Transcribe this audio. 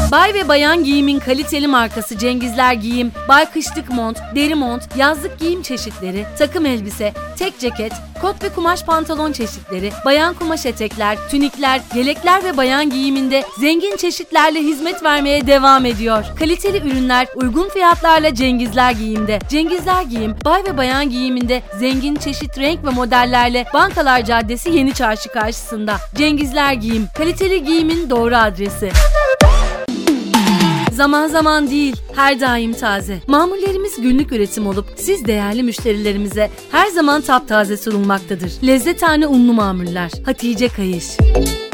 Bay ve bayan giyimin kaliteli markası Cengizler Giyim, baykışlık mont, deri mont, yazlık giyim çeşitleri, takım elbise, tek ceket, kot ve kumaş pantolon çeşitleri, bayan kumaş etekler, tünikler, yelekler ve bayan giyiminde zengin çeşitlerle hizmet vermeye devam ediyor. Kaliteli ürünler uygun fiyatlarla Cengizler Giyim'de. Cengizler Giyim, bay ve bayan giyiminde zengin çeşit renk ve modellerle Bankalar Caddesi Yeni Çarşı karşısında. Cengizler Giyim, kaliteli giyimin doğru adresi. Zaman zaman değil, her daim taze. Mamullerimiz günlük üretim olup siz değerli müşterilerimize her zaman taptaze sunulmaktadır. Lezzethane unlu mamuller. Hatice Kayış.